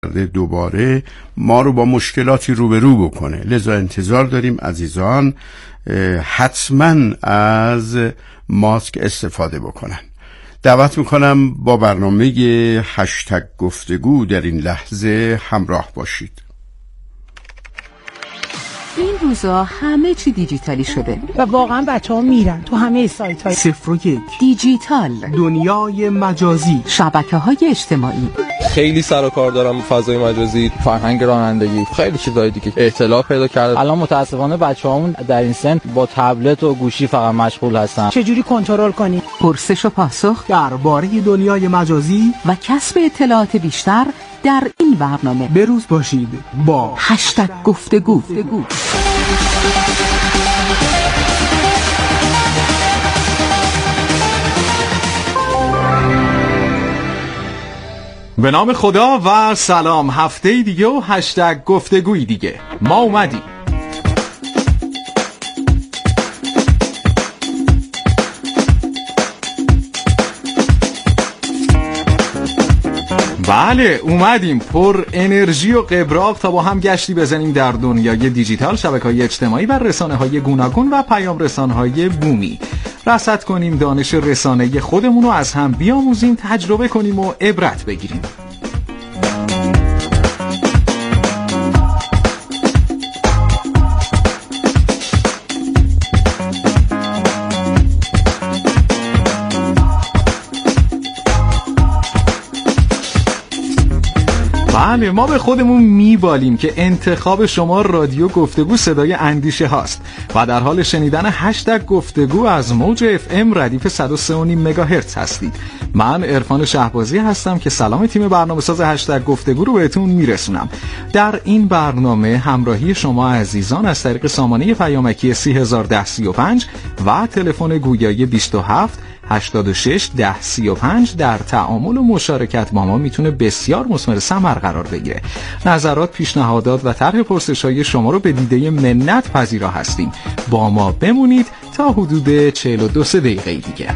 دوباره ما رو با مشکلاتی روبرو بکنه. لذا انتظار داریم عزیزان حتما از ماسک استفاده بکنن. دعوت میکنم با برنامه هشتگ گفتگو در این لحظه همراه باشید. این روزا همه چی دیجیتالی شده و واقعا بچه‌ها میرن تو همه سایت‌های 01 دیجیتال، دنیای مجازی، شبکه‌های اجتماعی. خیلی سر و کار دارم فضای مجازی، فرهنگ رانندگی، خیلی چیزای دیگه اطلاع پیدا کرده. الان متاسفانه بچه‌هامون در این سن با تبلت و گوشی فقط مشغول هستن. چجوری کنترل کنی؟ پرسش و پاسخ درباره دنیای مجازی و کسب اطلاعات بیشتر در این برنامه. بروز باشید با هشتگ گفتگو. به نام خدا و سلام. هفته دیگه و هشتگ گفتگوی دیگه ما اومدیم. بله اومدیم پر انرژی و قبراق تا با هم گشتی بزنیم در دنیای دیجیتال، شبکه‌های اجتماعی و رسانه‌های گوناگون و پیام رسانه‌های بومی. رصد کنیم دانش رسانه‌ای خودمون رو از هم بیاموزیم، تجربه کنیم و عبرت بگیریم. بله ما به خودمون میبالیم که انتخاب شما رادیو گفتگو صدای اندیشه هاست و در حال شنیدن هشتگ گفتگو از موج FM ردیف 103.5 مگاهرتز هستید. من عرفان شهبازی هستم که سلام تیم برنامه ساز هشتگ گفتگو رو بهتون میرسونم. در این برنامه همراهی شما عزیزان از طریق سامانه پیامکی 301035 و تلفن گویایی 27 86 10 35 در تعامل و مشارکت با ما میتونه بسیار مثمر ثمر قرار بگیره. نظرات، پیشنهادات و طرح پرسش‌های شما رو به دیده منت پذیرا هستیم. با ما بمونید تا حدود 42 دقیقه دیگه.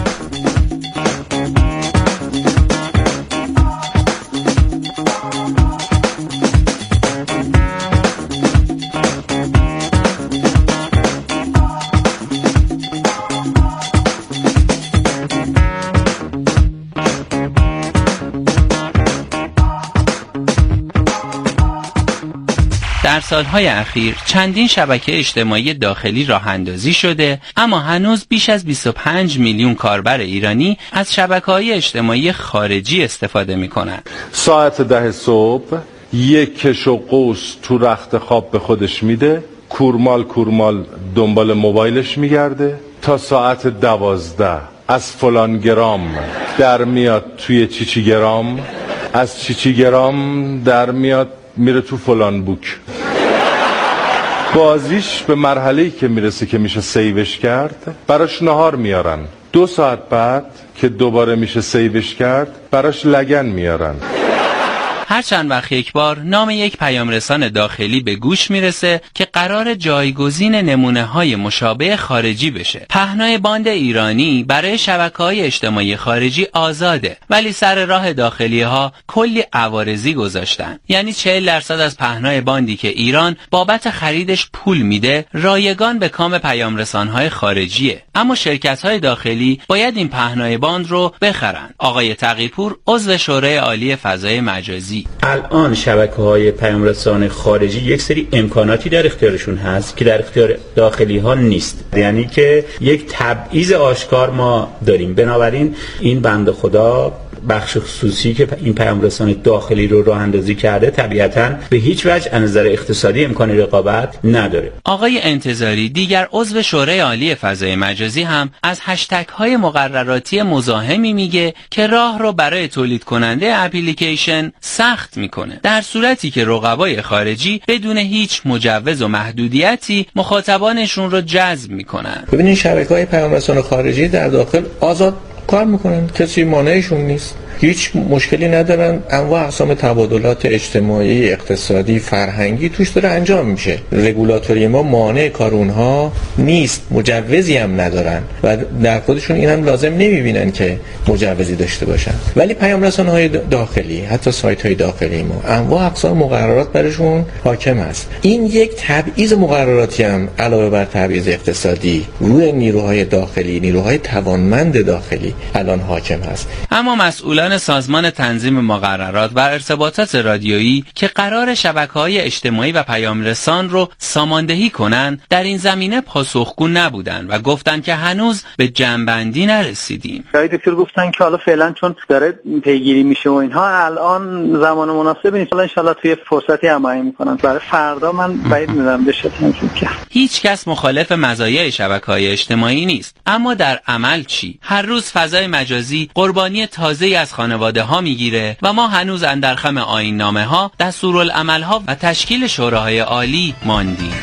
در سالهای اخیر چندین شبکه اجتماعی داخلی راه اندازی شده، اما هنوز بیش از 25 میلیون کاربر ایرانی از شبکه‌های اجتماعی خارجی استفاده می‌کنند. ساعت 10 صبح یک کش و قوس تو رخت خواب به خودش میده، کورمال دنبال موبایلش میگرده تا ساعت 12 از فلان گرام در میاد توی چیچی گرام، از چیچی گرام در میاد میره تو فلان بوک. بازیش به مرحله‌ای که میرسه که میشه سیوش کرد، براش نهار میارن. 2 ساعت بعد که دوباره میشه سیوش کرد، براش لگن میارن. هر چند وقت یک بار نام یک پیامرسان داخلی به گوش میرسه که قرار جایگزین نمونه‌های مشابه خارجی بشه. پهنای باند ایرانی برای شبکه‌های اجتماعی خارجی آزاده، ولی سر راه داخلی‌ها کلی عوارضی گذاشتن. یعنی 40% از پهنای باندی که ایران بابت خریدش پول میده، رایگان به کام پیامرسان‌های خارجیه. اما شرکت‌های داخلی باید این پهنای باند رو بخرن. آقای تقی‌پور عضو شورای عالی فضای مجازی: الان شبکه‌های پیامرسان خارجی یک سری امکاناتی در اختیارشون هست که در اختیار داخلی ها نیست، یعنی که یک تبعیض آشکار ما داریم. بنابراین این بنده خدا بخش خصوصی که این پیامرسان داخلی رو راه اندازی کرده طبیعتاً به هیچ وجه از نظر اقتصادی امکان رقابت نداره. آقای انتظاری دیگر عضو شورای عالی فضای مجازی هم از هشتگ های مقرراتی مزاحمی میگه که راه رو برای تولید کننده اپلیکیشن سخت میکنه، در صورتی که رقبای خارجی بدون هیچ مجوز و محدودیتی مخاطبانشون رو جذب میکنن. ببینید شبکه‌های پیامرسان خارجی در داخل آزاد کار میکنن، کسی مانعشون نیست، هیچ مشکلی ندارن. انواع اقسام تبادلات اجتماعی، اقتصادی، فرهنگی توش داره انجام میشه. رگولاتوری ما مانع کار اونها نیست، مجوزی هم ندارن و در خودشون این هم لازم نمیبینن که مجوزی داشته باشن. ولی پیام رسانه‌های داخلی، حتی سایت‌های داخلی ما، انواع اقسام مقررات برشون حاکم است. این یک تبعیض مقرراتی هم علاوه بر تبعیض اقتصادی روی نیروهای داخلی، نیروهای توانمند داخلی الان حاکم هست. اما مسئولان سازمان تنظیم مقررات و ارتباطات رادیویی که قرار شبکه‌های اجتماعی و پیامرسان رو ساماندهی کنن، در این زمینه پاسخگو نبودن و گفتن که هنوز به جمع‌بندی نرسیدیم. دکتر گفتن که حالا فعلا چون داره پیگیری میشه و اینها الان زمان مناسبی نیست، ان شاءالله توی فرصتی هماهنگی میکنن. برای فردا من بعید میدونم بشه تنظیم کرد. هیچ کس مخالف مزایای شبکه‌های اجتماعی نیست، اما در عمل چی؟ هر روز فضای مجازی قربانی تازه‌ای از خانواده‌ها میگیره و ما هنوز اندر خم آیین‌نامه‌ها، دستورالعمل‌ها و تشکیل شوراهای عالی ماندیم.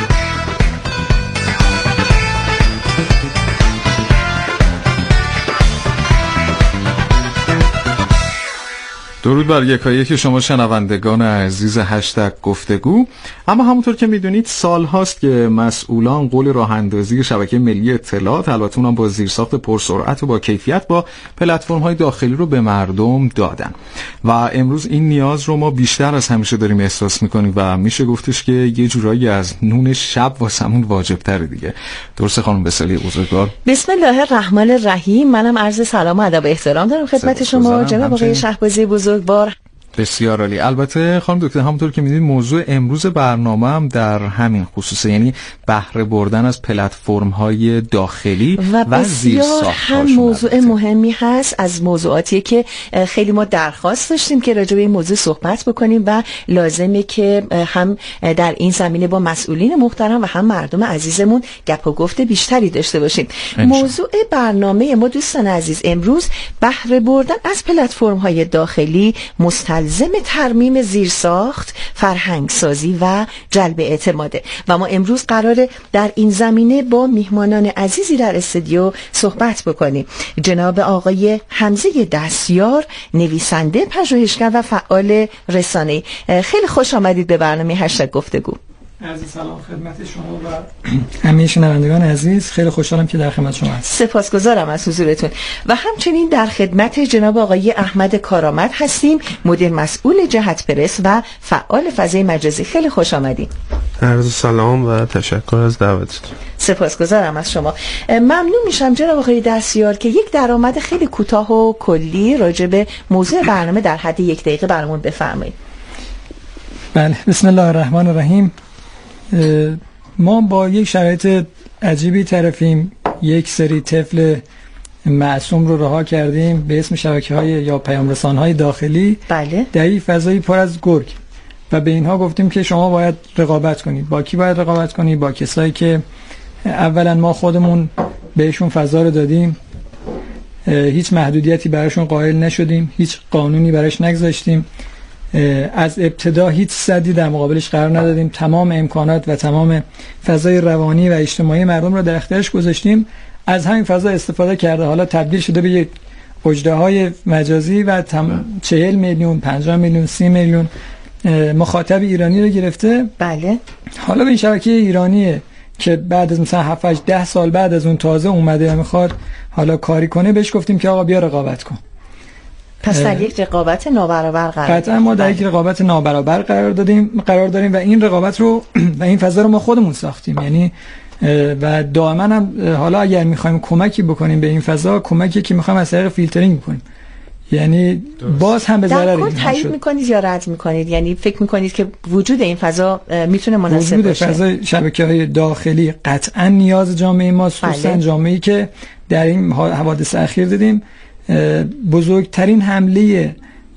درود بر یکایک شما شنوندگان عزیز هشتگ گفتگو. اما همونطور که میدونید سال هاست که مسئولان قول راه اندازی شبکه ملی اطلاعات، البته اونم با زیرساخت پرسرعت و با کیفیت، با پلتفرم های داخلی رو به مردم دادن و امروز این نیاز رو ما بیشتر از همیشه داریم احساس میکنیم و میشه گفتش که یه جورایی از نون شب واسمون واجب تره دیگه. درسته خانم بسیلی بزرگوار؟ بسم الله الرحمن الرحیم. منم عرض سلام و ادب و احترام دارم خدمت شما جناب آقای شهبازی بزرگوار. بسیار عالی. البته خانم دکتر همونطور که میدونید موضوع امروز برنامه هم در همین خصوصه، یعنی بهره بردن از پلتفرم های داخلی و زیرساخت‌هاشون. هم موضوع مهمی هست از موضوعاتی که خیلی ما درخواست داشتیم که راجع به این موضوع صحبت بکنیم و لازمه که هم در این زمینه با مسئولین محترم و هم مردم عزیزمون گپ و گفت بیشتری داشته باشیم. موضوع برنامه ما دوستان عزیز امروز بهره بردن از پلتفرم های داخلی مستلزم ترمیم زیرساخت، فرهنگسازی و جلب اعتماده و ما امروز قراره در این زمینه با میهمانان عزیزی در استودیو صحبت بکنیم. جناب آقای حمزه دستیار، نویسنده، پژوهشگر و فعال رسانه‌ای. خیلی خوش آمدید به برنامه هشتگ گفتگو. عرض سلام خدمت شما و همه شنوندگان عزیز. خیلی خوشحالم که در خدمت شما هستم. سپاسگزارم از حضورتون و همچنین در خدمت جناب آقای احمد کارآمد هستیم، مدیر مسئول جهت پرس و فعال فضای مجازی. خیلی خوش آمدید. عرض سلام و تشکر از دعوتتون. سپاسگزارم از شما. ممنون میشم جناب آقای دستیار که یک درآمد خیلی کوتاه و کلی راجع به موضوع برنامه در حد 1 دقیقه برامون بفرمایید. بله، بسم الله الرحمن الرحیم. ما با یک شرایط عجیبی طرفیم. یک سری طفل معصوم رو رها کردیم به اسم شبکه‌های یا پیام‌رسان‌های داخلی. بله. در این فضایی پر از گرگ و به اینها گفتیم که شما باید رقابت کنید. با کی باید رقابت کنید؟ با کسایی که اولا ما خودمون بهشون فضا رو دادیم، هیچ محدودیتی براشون قائل نشدیم، هیچ قانونی براش نگذاشتیم، از ابتدا هیچ سدی در مقابلش قرار ندادیم، تمام امکانات و تمام فضای روانی و اجتماعی مردم رو در اختیارش گذاشتیم. از همین فضا استفاده کرده، حالا تبدیل شده به یک اجراهای مجازی و 40 میلیون، 50 میلیون، 30 میلیون مخاطب ایرانی رو گرفته. بله. حالا به این شبکه ایرانیه که بعد از مثلا 7-10 سال بعد از اون تازه اومده و میخواد حالا کاری کنه، بهش گفتیم که آقا بیا رقابت کن. پس در یک رقابت نابرابر قرار قطعا ما در یک رقابت نابرابر قرار داریم و این رقابت رو و این فضا رو ما خودمون ساختیم. یعنی و دائما هم حالا اگر میخوایم کمکی بکنیم به این فضا، کمکی که میخوایم از طریق فیلترینگ بکنیم. یعنی باز هم به ضرر این شد. تایید میکنید یا رد میکنید؟ یعنی فکر میکنید که وجود این فضا میتونه مناسب وجود باشه؟ فضا شبکه‌های داخلی قطعا نیاز جامعه ماست، خصوصا جامعه‌ای که در این حوادث اخیر دیدیم بزرگترین حمله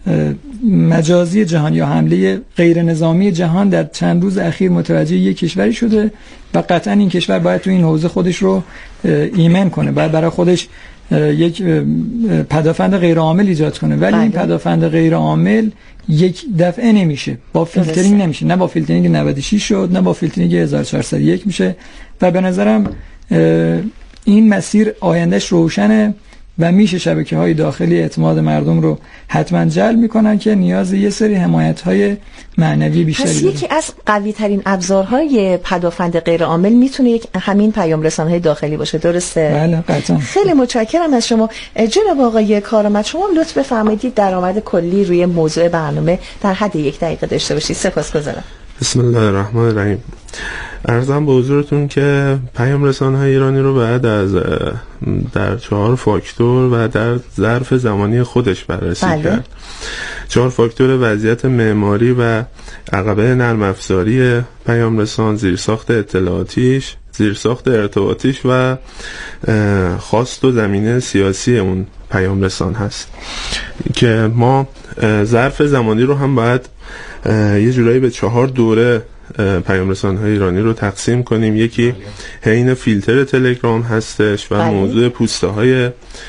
مجازی جهان یا حمله غیر نظامی جهان در چند روز اخیر متوجه یک کشوری شده و قطعا این کشور باید تو این حوزه خودش رو ایمن کنه، باید برای خودش یک پدافند غیر عامل ایجاد کنه. ولی این پدافند غیر عامل یک دفعه نمیشه، با فیلترینگ نمیشه، نه با فیلترینگ 96 شد، نه با فیلترینگ 1401 میشه و به نظرم این مسیر آیندهش روشنه و میشه شبکه‌های داخلی اعتماد مردم رو حتما جلب میکنن که نیاز یه سری حمایت‌های معنوی بیشتری داره. یکی از قوی ترین ابزارهای پدافند غیر عامل میتونه همین پیام رسان‌های داخلی باشه، درسته؟ بله قطعا. خیلی متشکرم از شما جناب آقای کارآمد. شما لطف بفرمایید درآمد کلی روی موضوع برنامه در حد 1 دقیقه داشته باشید. سپاسگزارم. بسم الله الرحمن الرحیم. عرضم به حضورتون که پیام رسان‌های ایرانی رو بعد از در 4 فاکتور و در ظرف زمانی خودش بررسی کرد. 4 فاکتور: وضعیت معماری و عقبه نرم افزاری پیام رسان، زیرساخت اطلاعاتیش، زیرساخت ارتباطیش و خواست و زمینه سیاسی اون پیام رسان هست که ما ظرف زمانی رو هم باید یه جورایی به 4 دوره پیام رسان‌های ایرانی رو تقسیم کنیم. یکی حین فیلتر تلگرام هستش و موضوع پوسته‌های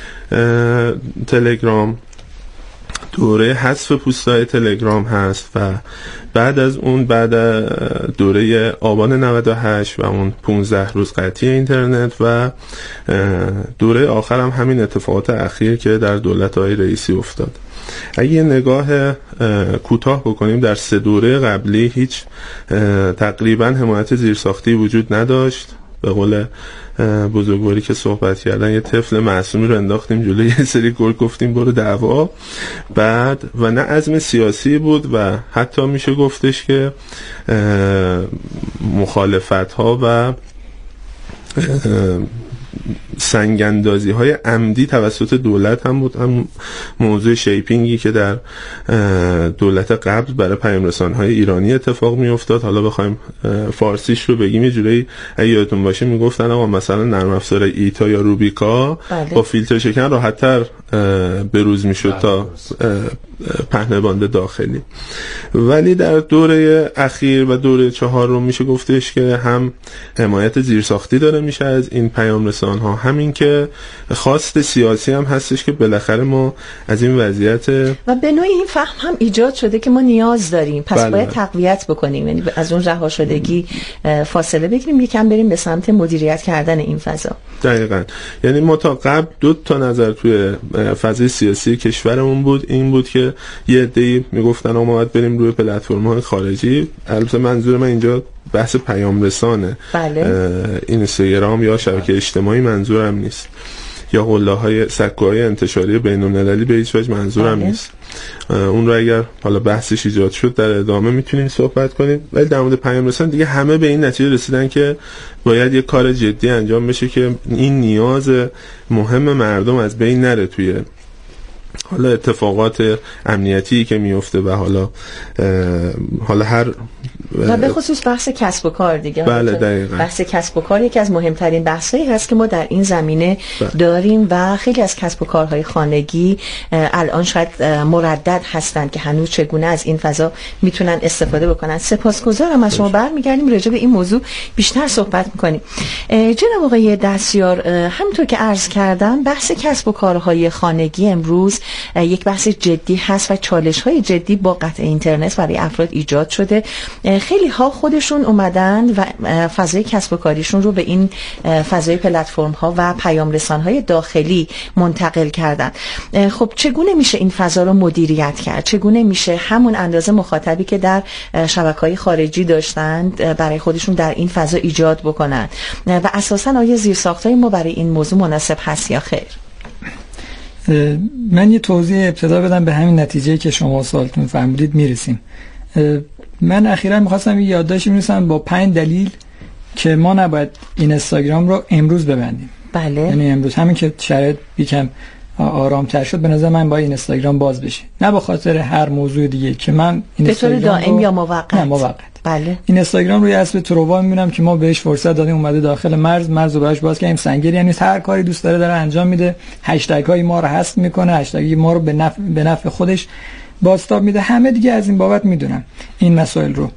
تلگرام، دوره حذف پوست‌های تلگرام هست و بعد از اون بعد دوره آبان 98 و اون 15 روز قطعی اینترنت و دوره آخر هم همین اتفاقات اخیر که در دولت‌های رئیسی افتاد. اگه نگاه کوتاه بکنیم در 3 دوره قبلی هیچ تقریبا حمایت زیرساختی وجود نداشت. به قول بزرگواری که صحبت کردن یه طفل معصومی رو انداختیم جلوی یه سری گل، گفتیم برو دعوا. بعد و نه عزم سیاسی بود و حتی میشه گفتش که مخالفت ها و سنگاندازی های عمدی توسط دولت هم بود. هم موضوع شیپینگی که در دولت قبل برای پیام رسان‌های ایرانی اتفاق می افتاد. حالا بخوایم فارسیش رو بگیم یه جوری اگه یادتون باشه میگفتن آقا مثلا نرم افزار ایتا یا روبیکا با فیلتر شکن راحت‌تر بروز میشد تا پهنه باند داخلی. ولی در دوره اخیر و دوره 4 رو میشه گفتش که هم حمایت زیرساختی داره میشه از این پیام رسان ها، همین که خواست سیاسی هم هستش که بالاخره ما از این وضعیت و به نوعی این فهم هم ایجاد شده که ما نیاز داریم، پس باید تقویت بکنیم، یعنی از اون رها شدگی فاصله بگیریم، یکم بریم به سمت مدیریت کردن این فضا. دقیقاً. یعنی ما تا قبل 2 تا نظر توی فضای سیاسی کشورمون بود، این بود که یه عده‌ای میگفتن ما باید بریم روی پلتفرم‌های خارجی. البته منظور من اینجا بحث پیام رسانه، اینستاگرام یا شبکه اجتماعی منظورم نیست، یا قله‌های سکوهای انتشاری بین‌المللی به هیچ وجه منظورم نیست. اون رو اگر حالا بحثش ایجاد شد در ادامه میتونیم صحبت کنیم. ولی در مورد پیام رسان دیگه همه به این نتیجه رسیدن که باید یه کار جدی انجام بشه که این نیاز مهم مردم از بین نره توی حالا اتفاقات امنیتی که میفته و حالا هر و به خصوص بحث کسب و کار دیگه. بله دقیقاً. بحث کسب و کار یکی از مهمترین بحثایی هست که ما در این زمینه داریم و خیلی از کسب و کارهای خانگی الان شاید مردد هستند که هنوز چگونه از این فضا میتونن استفاده بکنن. سپاسگزارم از شما. برمیگردیم راجع به این موضوع بیشتر صحبت میکنیم. جناب آقای دستیار، همونطور که عرض کردم بحث کسب و کارهای خانگی امروز یک بحث جدی هست و چالش‌های جدی با قطع اینترنت برای افراد ایجاد شده. خیلی ها خودشون اومدن و فضای کسب و کاریشون رو به این فضای پلتفرم ها و پیام رسان های داخلی منتقل کردن. خب چگونه میشه این فضا رو مدیریت کرد؟ چگونه میشه همون اندازه مخاطبی که در شبکه‌های خارجی داشتند برای خودشون در این فضا ایجاد بکنن و اساساً آیا زیرساخت‌های ما برای این موضوع مناسب هست یا خیر؟ من یه توضیح ابتدا بدم به همین نتیجه که شما سوالتون فهمیدید میرسیم. من اخیراً می‌خواستم یه یادداشتی بنویسم با 5 دلیل که ما نباید این اینستاگرام رو امروز ببندیم. بله. یعنی امروز همین که شرایط یکم آرام‌تر شد به نظر من با این اینستاگرام باز بشه، نه به خاطر هر موضوع دیگه که من به طور دائم یا موقت. نه موقت. بله. این اینستاگرام روی اسب تروا می‌بینم که ما بهش فرصت دادیم اومده داخل مرز رو براش باز کردیم. سنگری یعنی هر کاری دوست داره انجام میده، هشتگ‌های ما رو حذف میکنه، هشتگ ما رو به نفع خودش بازتاب میده. همه دیگه از این بابت میدونن این مسائل رو.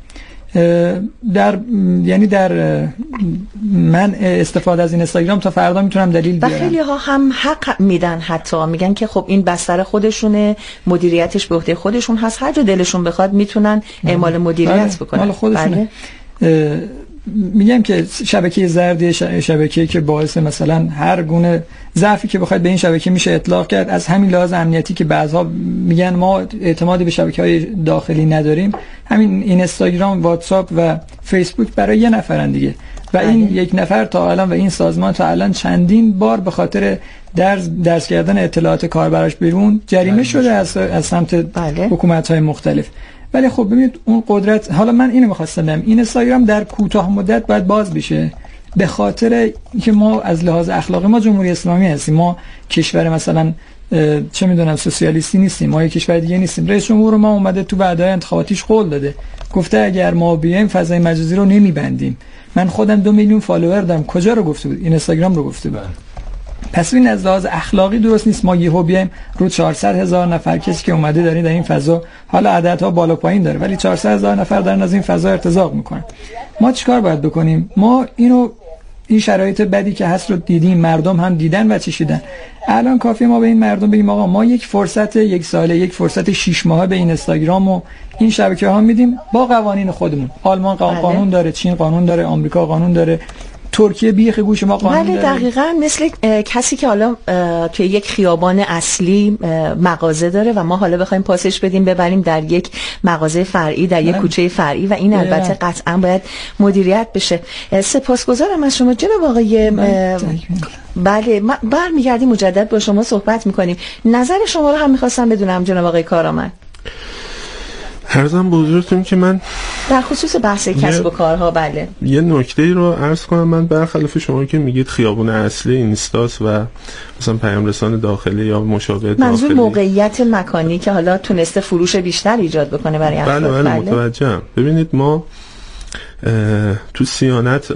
در من استفاده از این اینستاگرام تا فردا میتونم دلیل بیارم. خیلی ها هم حق میدن، حتی میگن که خب این بستر خودشونه، مدیریتش به عهده خودشون هست، هر جا دلشون بخواد میتونن اعمال مدیریت بکنن. مال خودشونه. میگم که شبکه زردی شبکه‌ای که باعث مثلا هر گونه ضعفی که بخواید به این شبکه میشه اطلاق کرد، از همین لحاظ امنیتی که بعضها میگن ما اعتمادی به شبکه‌های داخلی نداریم، همین اینستاگرام، واتساپ و فیسبوک برای یه نفرن دیگه و این یک نفر تا الان و این سازمان تا الان چندین بار به خاطر درس کردن اطلاعات کاربراش بیرون جریمه شده از سمت حکومت‌های مختلف. ولی خب ببینید اون قدرت، حالا من اینو می‌خواستم بگم، این اینستاگرام در کوتاه مدت باید باز بشه به خاطر اینکه ما از لحاظ اخلاقی ما جمهوری اسلامی هستیم، ما کشور مثلا چه میدونم سوسیالیستی نیستیم، ما یک کشور دیگه نیستیم. رئیس جمهور ما اومده تو وعده انتخاباتیش قول داده، گفته اگر ما بیایم فضای مجازی رو نمیبندیم. من خودم 2 میلیون فالوور دارم، کجا رو گفته بود؟ اینستاگرام رو گفته بود. پس این از لحاظ اخلاقی درست نیست ما یهو بیایم رو 400,000 نفر کسی که اومده دارین در این فضا، حالا عددها بالا پایین داره ولی 400,000 نفر دارن از این فضا ارتزاق میکنن. ما چیکار باید بکنیم؟ ما این شرایط بدی که هست رو دیدیم، مردم هم دیدن و چشیدن. الان کافیه ما به این مردم بگیم آقا ما یک فرصت 1 ساله، یک فرصت 6 ماهه به این اینستاگرام و این شبکه ها میدیم با قوانین خودمون. آلمان قانون داره، چین قانون داره، آمریکا قانون داره، ترکیه بیخ گوش ما قانون داره. دقیقاً مثل کسی که حالا توی یک خیابان اصلی مغازه داره و ما حالا بخوایم پاسش بدیم ببریم در یک مغازه فرعی، در یک کوچه فرعی و این البته قطعاً باید مدیریت بشه. سپاسگزارم از شما جناب آقای بله، برمیگردیم مجدد با شما صحبت میکنیم. نظر شما رو هم میخواستم بدونم جناب آقای کارآمد. عرضم به حضورتون که من در خصوص بحث کسب و کارها بله یه نکته‌ای رو عرض کنم. من برخلاف شما که میگید خیابون اصلی اینستاس و مثلا پیام رسان داخلی یا مشابه داخلی، منظور موقعیت مکانی که حالا تونسته فروش بیشتر ایجاد بکنه برای افراد. بله متوجهم. ببینید ما تو صیانت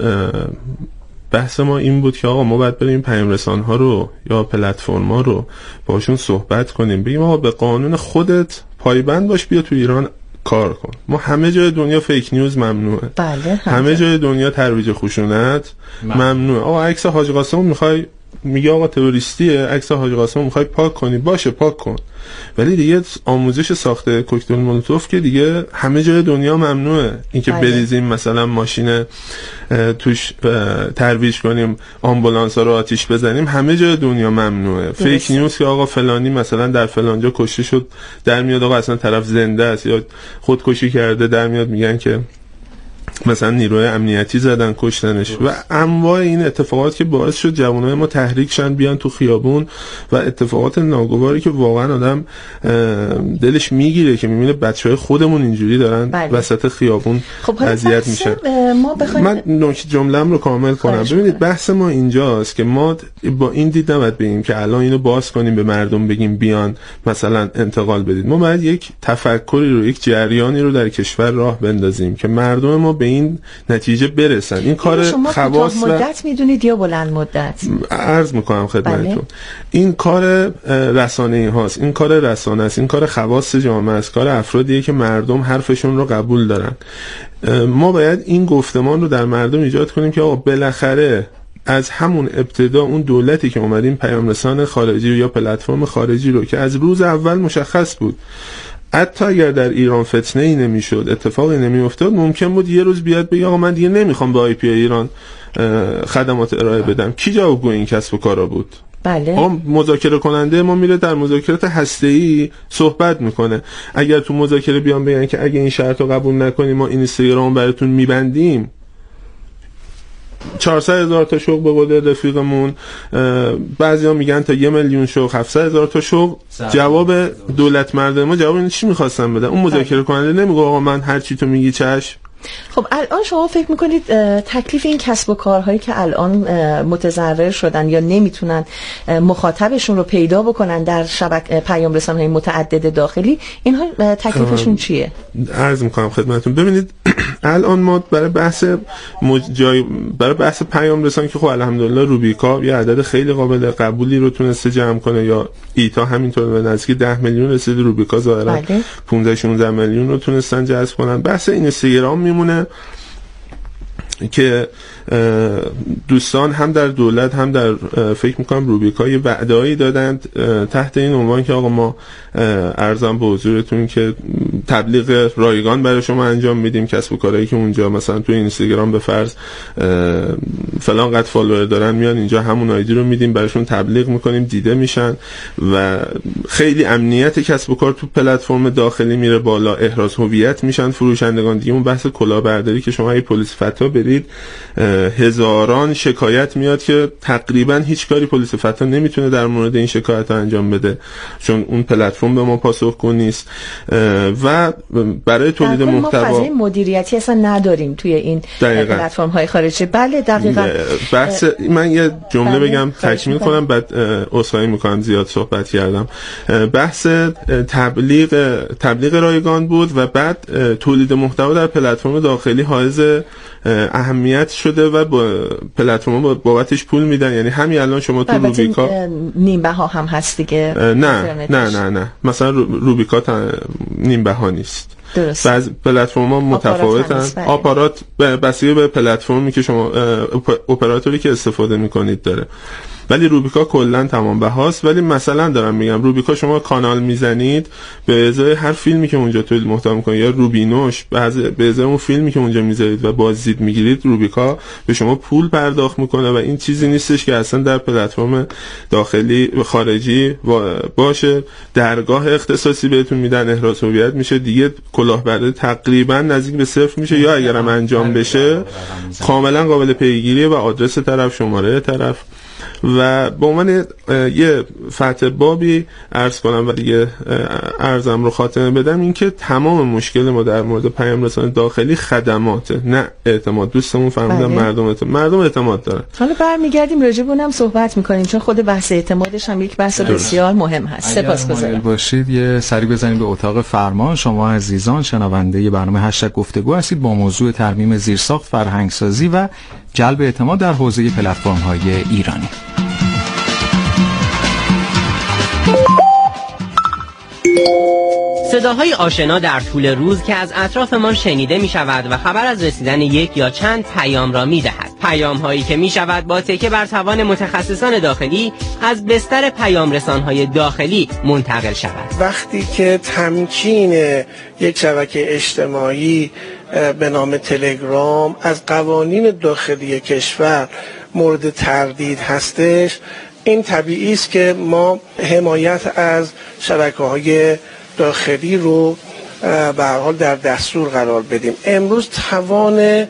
بحث ما این بود که آقا ما باید بریم پیام رسان ها رو یا پلتفرم ها رو باشون صحبت کنیم، بگیم آقا به قانون خودت پایبند باش، بیا تو ایران کار کن. ما همه جای دنیا فیک نیوز ممنوعه. بله همه جای دنیا ترویج خشونت ممنوعه. آقا عکس حاج قاسم میخوای میگه آقا تروریستیه، عکس حاج قاسم میخوای پاک کنی، باشه پاک کن، ولی دیگه آموزش ساخت کوکتل مولوتوف که دیگه همه جای دنیا ممنوعه. اینکه بریزیم مثلا ماشین توش ترویج کنیم، آمبولانس ها رو آتیش بزنیم، همه جای دنیا ممنوعه. فیک نیوز که آقا فلانی مثلا در فلانجا کشته شد، در میاد آقا اصلا طرف زنده است یا خودکشی کرده، در میاد میگن که مثلا نیروی امنیتی زدن کشتنش و انواع این اتفاقات که باعث شد جوانای ما تحریک شن بیان تو خیابون و اتفاقات ناگواری که واقعا آدم دلش میگیره که میبینه بچهای خودمون اینجوری دارن وسط خیابون اذیت میشن. من نکته جمله‌ام رو کامل کنم. ببینید بحث ما اینجاست که ما با این دید نباید بگیم که الان اینو باز کنیم به مردم بگیم بیان مثلا انتقال بدید. ما باید یک تفکری رو، یک جریانی رو در کشور راه بندازیم که مردم ما به این نتیجه برسن. این کار خواص شما مدت میدونید یا بلند مدت؟ عرض میکنم خدمتتون. این کار رسانه‌ای هاست، این کار رسانه است، این کار خواص جامعه است، کار افرادیه که مردم حرفشون رو قبول دارن. ما باید این گفتمان رو در مردم ایجاد کنیم که آقا بالاخره از همون ابتدا اون دولتی که اومدیم پیام رسان خارجی یا پلتفرم خارجی رو که از روز اول مشخص بود حتی اگر در ایران فتنه ای نمیشد، اتفاقی نمیافتاد، ممکن بود یه روز بیاد بگه آقا من دیگه نمیخوام به آی پی ایران خدمات ارائه بدم. کی جوابگو این کسب و کارا بود؟ بله. مذاکره کننده ما میره در مذاکرات هسته‌ای صحبت میکنه. اگر تو مذاکره بیان بگن که اگه این شرط رو قبول نکنیم ما اینستاگرام براتون میبندیم، 400,000 تا شغل به قول رفیقمون، بعضیا میگن تا 1 میلیون شغل، 700,000 تا شغل. جواب دولت مردم ما جواب این چی میخواستن بدن؟ اون مذاکره کننده نمیگه آقا من هر چی تو میگی چشم. خب الان شما فکر میکنید تکلیف این کسب و کارهایی که الان متضرر شدن یا نمیتونن مخاطبشون رو پیدا بکنن در پیام رسانه‌های متعدد داخلی، اینها تکلیفشون چیه؟ عرض میکنم خدمتتون. ببینید الان ما برای بحث پیام رسان که خب الحمدلله روبیکا یه عدد خیلی قابل قبولی رو تونسته جمع کنه، یا ایتا همینطور به نزدیک 10 میلیون رسید، روبیکا ظاهرا 15-16 میلیون رو تونستن جذب کنن. بحث اینستاگرام میمونه. که دوستان هم در دولت هم در فکر میکنم روبیکا یه وعده‌ای دادند تحت این عنوان که آقا ما عرضم به حضورتون که تبلیغ رایگان برای شما انجام میدیم. کسب و کارهایی که اونجا مثلا توی اینستاگرام به فرض فلان قد فالوور دارن میان اینجا همون آیدی رو میدیم براشون تبلیغ میکنیم، دیده میشن و خیلی امنیت کسب و کار تو پلتفرم داخلی میره بالا، احراز هویت میشن فروشندگان. دیگه اون بحث کلاهبرداری که شما ای پلیس فتا برید هزاران شکایت میاد که تقریبا هیچ کاری پلیس فتا نمیتونه در مورد این شکایت ها انجام بده چون اون پلتفرم به ما پاسخگو نیست و برای تولید محتوا ما فضای مدیریتی اصلا نداریم توی این پلتفرم های خارجی. بله دقیقاً. بحث من یه جمله بگم تکمیل کنم بعد عذرخواهی میکنم زیاد صحبت کردم. بحث تبلیغ رایگان بود و بعد تولید محتوا در پلتفرم داخلی حائز اهمیت شده و پلتفرم بابتش پول میدن. یعنی همین الان شما تو روبیکا نیم بها هم هست دیگه. نه مثلا روبیکا نیم بها نیست. درست. بعض پلتفرم‌ها متفاوتن. آپارات بستگی به پلتفرمی که شما اپراتوری که استفاده میکنید داره. ولی روبیکا کلا تمام بهاست. ولی مثلا دارم میگم روبیکا شما کانال میزنید به ازای هر فیلمی که اونجا تولید محتوا میکنید یا روبینوش به ازای اون فیلمی که اونجا میذارید و بازدید میگیرید روبیکا به شما پول پرداخت میکنه و این چیزی نیستش که اصلا در پلتفرم داخلی و خارجی باشه. درگاه اختصاصی بهتون میدن، احراز هویت میشه دیگه، کلاهبرداری تقریبا نزدیک به صفر میشه یا اگرم انجام بشه کاملا قابل پیگیریه و آدرس طرف، شماره طرف. و به عنوان یه فتح بابی عرض کنم و دیگه عرضم رو خاتمه بدم این که تمام مشکل ما در مورد پیام رسانی داخلی خدماته نه اعتماد. دوستمون فرمودن مردم اعتماد دارن. حالا برمیگردیم راجع به اونم صحبت میکنیم چون خود بحث اعتمادش هم یک بحث بسیار مهم هست. سپاسگزارم. باشید یه سری بزنیم به اتاق فرمان. شما عزیزان شنونده برنامه هشتگ گفتگو هستید با موضوع ترمیم زیرساخت، فرهنگسازی و جلب اعتماد در حوزه پلتفرم‌های ایرانی. صداهای آشنا در طول روز که از اطرافمان شنیده می شود و خبر از رسیدن یک یا چند پیام را می دهد. پیام هایی که می شود با تکیه بر توان متخصصان داخلی از بستر پیام رسانهای داخلی منتقل شود. وقتی که تمکین یک شبکه اجتماعی به نام تلگرام از قوانین داخلی کشور مورد تردید هستش، این طبیعی است که ما حمایت از شبکه‌های داخلی رو به هر حال در دستور قرار بدیم. امروز توان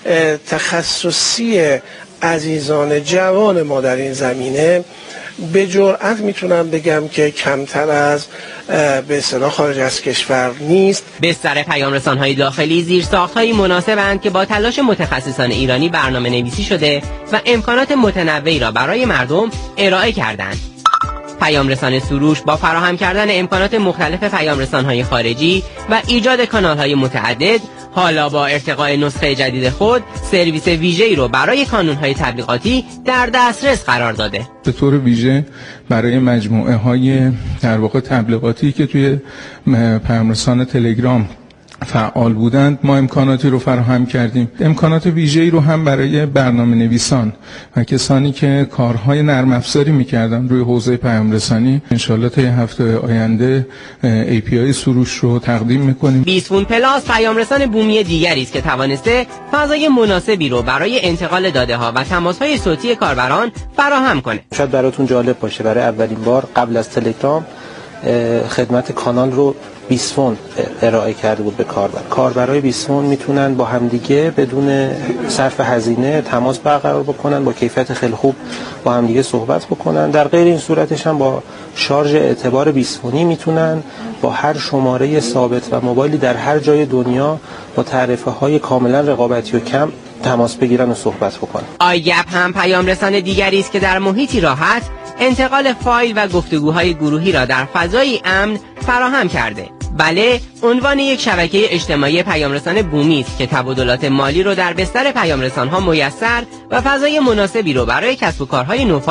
تخصصی عزیزان جوان ما در این زمینه به جرئت میتونم بگم که کمتر از به اصطلاح خارج از کشور نیست. بستر پیام رسان‌های داخلی زیرساخت‌هایی مناسبند که با تلاش متخصصان ایرانی برنامه نویسی شده و امکانات متنوعی را برای مردم ارائه کردند. پیام رسان سروش با فراهم کردن امکانات مختلف پیام رسان‌های خارجی و ایجاد کانال‌های متعدد حالا با ارتقاء نسخه جدید خود سرویس ویژه‌ای رو برای کانون‌های تبلیغاتی در دسترس قرار داده. به طور ویژه برای مجموعه‌های در واقع تبلیغاتی که توی پیام رسان تلگرام فعال بودند ما امکاناتی رو فراهم کردیم. امکانات ویژه‌ای رو هم برای برنامه نویسان و کسانی که کارهای نرم افزاری می‌کردن روی حوزه پیام رسانی انشالله تا هفته آینده API سروش رو تقدیم می‌کنیم. بیسفون پلاس پیام رسان بومی دیگری است که توانسته فضای مناسبی رو برای انتقال داده‌ها و تماس‌های صوتی کاربران فراهم کنه. شاید براتون جالب باشه برای اولین بار قبل از تلگرام خدمت کانال رو بیسفون ارائه کرده بود به کاربرای بیسفون میتونن با همدیگه بدون صرف هزینه تماس برقرار بکنن، با کیفیت خیلی خوب با همدیگه صحبت بکنن. در غیر این صورتش هم با شارژ اعتبار بیسفونی میتونن با هر شماره ثابت و موبایلی در هر جای دنیا با تعرفه های کاملا رقابتی و کم تماس بگیرن و صحبت بکنن. آیگپ هم پیام رسان دیگری است که در محیطی راحت انتقال فایل و گفتگوهای گروهی را در فضایی امن فراهم کرده. بله، عنوان یک شبکه اجتماعی پیامرسان بومی است که تبادلات مالی رو در بستر پیامرسان‌ها میسر و فضای مناسبی رو برای کسب و کارهای نوپا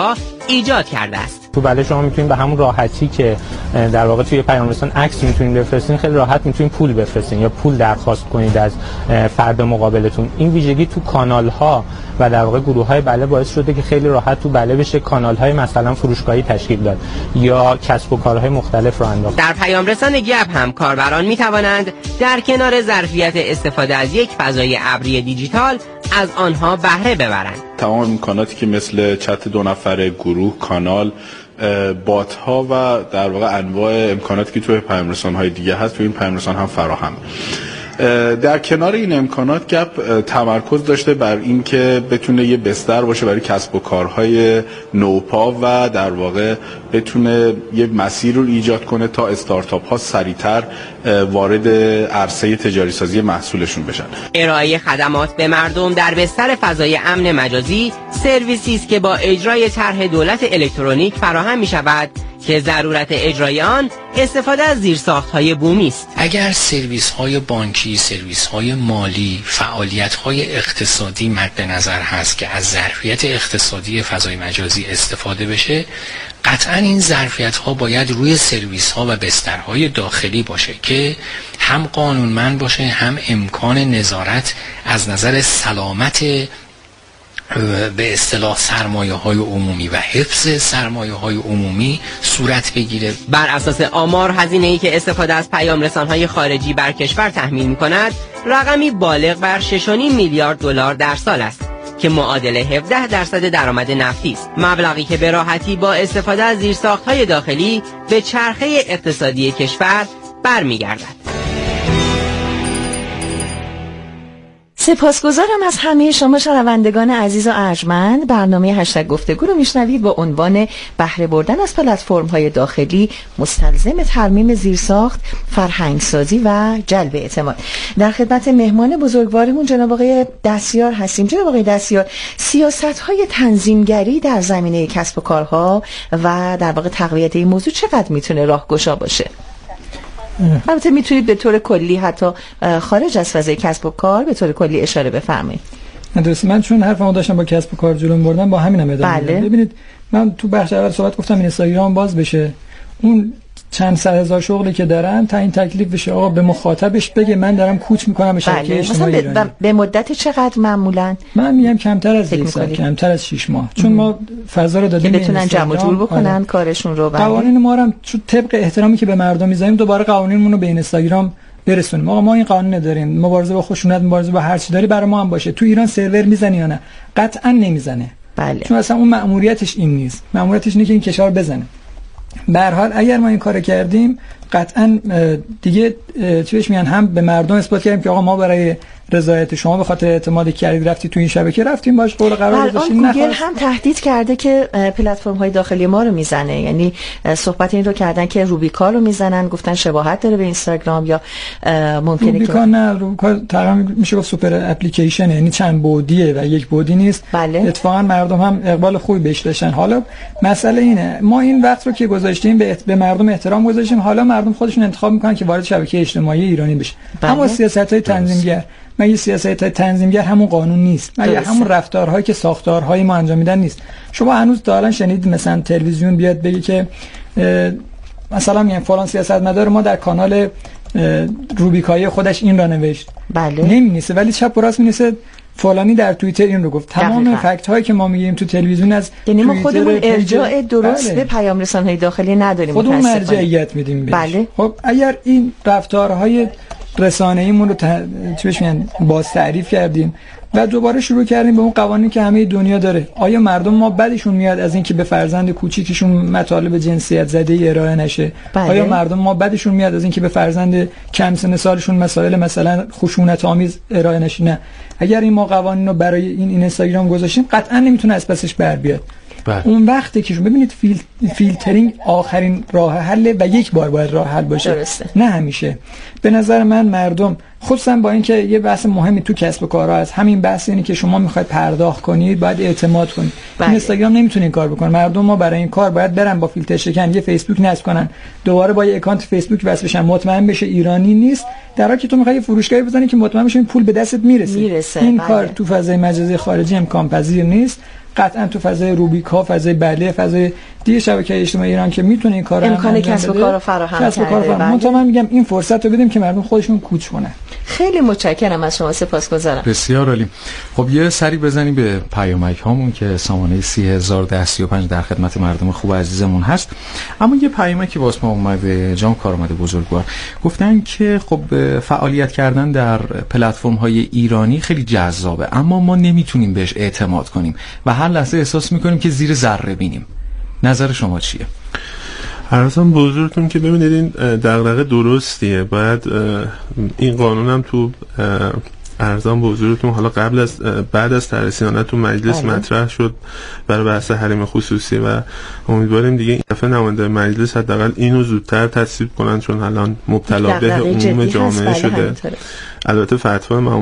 ایجاد کرده است. تو بله شما میتونید به همون راحتی که در واقع توی پیام رسان عکس میتونید بفرستین، خیلی راحت میتونید پول بفرستین یا پول درخواست کنید از فرد مقابلتون. این ویژگی تو کانال ها و در واقع گروه های بله باعث شده که خیلی راحت تو بله بشه کانال های مثلا فروشگاهی تشکیل داد یا کسب و کارهای مختلف رو انداخت. در پیام رسان گپ هم کاربران میتوانند در کنار ظرفیت استفاده از یک فضای ابری دیجیتال از آنها بهره ببرند. تمام امکاناتی که مثل چت 2 نفره، گروه، کانال، بات ها و در واقع انواع امکاناتی که توی پیام رسان های دیگه هست، توی این پیام رسان هم فراهم. در کنار این امکانات گپ تمرکز داشته بر این که بتونه یه بستر باشه برای کسب و کارهای نوپا و در واقع بتونه یه مسیر رو ایجاد کنه تا استارتاپ ها سریعتر وارد عرصه تجاری سازی محصولشون بشن. ارائه خدمات به مردم در بستر فضای امن مجازی سرویسی است که با اجرای طرح دولت الکترونیک فراهم می شود که ضرورت اجرای آن استفاده از زیرساخت‌های بومی است. اگر سرویس‌های بانکی، سرویس‌های مالی، فعالیت‌های اقتصادی مد نظر هست که از ظرفیت اقتصادی فضای مجازی استفاده بشه، قطعاً این ظرفیت‌ها باید روی سرویس‌ها و بسترهای داخلی باشه که هم قانونمند باشه، هم امکان نظارت از نظر سلامت به اصطلاح سرمایه‌های عمومی و حفظ سرمایه‌های عمومی صورت بگیره. بر اساس آمار هزینه‌ای که استفاده از پیام رسان‌های خارجی بر کشور تحمیل می‌کند رقمی بالغ بر 6.5 میلیارد دلار در سال است که معادل 17% درآمد نفتی است. مبلغی که به راحتی با استفاده از زیرساخت‌های داخلی به چرخه اقتصادی کشور برمیگردد. سپاسگزارم از همه شما شنوندگان عزیز و ارجمند. برنامه هشتگ گفتگو رو میشنوید با عنوان بهره بردن از پلتفرم‌های داخلی مستلزم ترمیم زیرساخت، فرهنگسازی و جلب اعتماد. در خدمت مهمان بزرگوارمون جناب آقای دستیار هستیم. جناب آقای دستیار، سیاست‌های تنظیمگری در زمینه کسب و کارها و در واقع تقویت این موضوع چقدر میتونه راهگشا باشه؟ البته میتونید به طور کلی حتی خارج از فضای کسب و کار به طور کلی اشاره بفرمایید. درسته. من چون حرفمو داشتم با کسب و کار جلو بردم با همینم ادامه میدم. ببینید من تو بخش اول صحبت گفتم اینستاگرام باز بشه، اون چند صد هزار شغلی که دارن تا این تکلیف بشه آقا به مخاطبش بگه من دارم کوچ میکنم به شبکه اجتماعی ایرانی. به مدت چقدر معمولا؟ من میگم کمتر از 1 سال، کمتر از 6 ماه، چون ما فضا رو دادیم که بتونن جمع جور بکنن کارشون رو. قوانین ما هم طبق احترامی که به مردم میذاریم دوباره قوانینمون رو به اینستاگرام برسونیم. آقا ما این قانون نداریم، مبارزه با خشونت، مبارزه با هر چی داری برای ما هم باشه. تو ایران سرور میزنه یا نه؟ قطعا نمیزنه. بله. چون اصلا اون مأموریتش این نیست. مأموریتش اینه که این کشور بزنه. به هر حال اگر ما این کارو کردیم قطعا دیگه چیش میگن هم به مردم اثبات کردیم که آقا ما برای رضایت شما به خاطر اعتماد کردید رفتید تو این شبکه، رفتیم باش قول قرار گذاشتیم. گوگل هم تهدید کرده که پلتفرم های داخلی ما رو میزنه، یعنی صحبت این رو کردن که روبیکا رو میزنن، گفتن شباهت داره به اینستاگرام یا ممکنه روبیکا که نه، روبیکا تقریبا میشه گفت سوپر اپلیکیشن، یعنی چند بعدیه و یک بعدی نیست. بله. اتفاقا مردم هم اقبال خوبی بهش داشتن. حالا مسئله اینه ما این وقت رو که گذاشتیم به مردم احترام گذاشتیم، حالا مردم خودشون انتخاب میکنن که وارد شبکه اجتماعی ایرانی بشه. بله. اما سیاست‌های تنظیمگر مگه سیاست تنظیمگر همون قانون نیست؟ مگه همون رفتارهایی که ساختارهای ما انجام میدن نیست؟ شما هنوز دارن شنید مثلا تلویزیون بیاد بگه که مثلا میگن فلان سیاستمدار ما در کانال روبیکایی خودش این را نوشت. بله. نمی‌نویسه ولی چپ و راست می‌نویسه فلانی در توییتر این رو گفت. تمام فکت هایی که ما میگیم تو تلویزیون از یعنی ما خودمون ارجاع درست به پیام رسان‌های داخلی نداریم، خودمون مرجعیت میدیم بهش. بله. خب اگر این رفتارهای رسانه‌ایمون رو چی بهش میگن باز تعریف کردیم و دوباره شروع کردیم به اون قوانینی که همه دنیا داره، آیا مردم ما بدشون میاد از اینکه به فرزند کوچیکشون مطالب جنسیت زده ارائه نشه؟ بله. آیا مردم ما بدشون میاد از اینکه به فرزند کم سن سالشون مسائل مثلا خشونت آمیز ارائه نشه؟ نه. اگر این ما قوانین رو برای این اینستاگرام گذاشتیم قطعا نمیتونه از پسش بر بیاد. اون وقتی که شما ببینید فیلترینگ آخرین راه حل و یک بار باید راه حل باشه. درسته. نه همیشه. به نظر من مردم خصوصا با اینکه یه بحث مهمی تو کسب و کارها هست، همین بحث اینه که شما میخواید پرداخت کنید باید اعتماد کنید. اینستاگرام نمیتونه این کار بکنه. مردم ما برای این کار باید برن با فیلتر شکن یه فیسبوک نصب کنن، دوباره با یه اکانت فیسبوک وصل بشن، مطمئن بشه ایرانی نیست، در حالی که تو میخوای فروشگاهی بزنی که مطمئن بشه این پول به دستت میرسه. این کار تو فضای مجازی خارجی امکان پذیر نیست قطعا تو فضای روبیکا، فضای بله، فضای دیگه شبکه‌های اجتماعی ایران که میتونه این کارو امکان کسب و کار رو فراهم کرده. من میگم این فرصت رو بدیم که مردم خودشون کوچ کنن. خیلی متشکرم از شما، سپاسگزارم. بسیار عالی. خب یه سری بزنیم به پیامک هامون که سامانه 30135 در خدمت مردم خوب عزیزمون هست. اما یه پیامکی واسه ما اومده جناب کارآمد بزرگوار، گفتن که خب فعالیت کردن در پلتفرم های ایرانی خیلی جذابه، اما ما نمیتونیم بهش اعتماد کنیم و هر لحظه احساس میکنیم که زیر ذره بینیم. نظر شما چیه؟ عرضم به حضورتون که ببینید این دغدغه درستیه. باید این قانون هم تو ارزان به حضورتون حالا بعد از طرح صیانت تو مجلس مطرح شد برای بحث حریم خصوصی و امیدواریم دیگه این دفعه نماینده مجلس حداقل اینو زودتر تصویب کنن، چون الان مبتلا به عموم جامعه شده. البته فتوا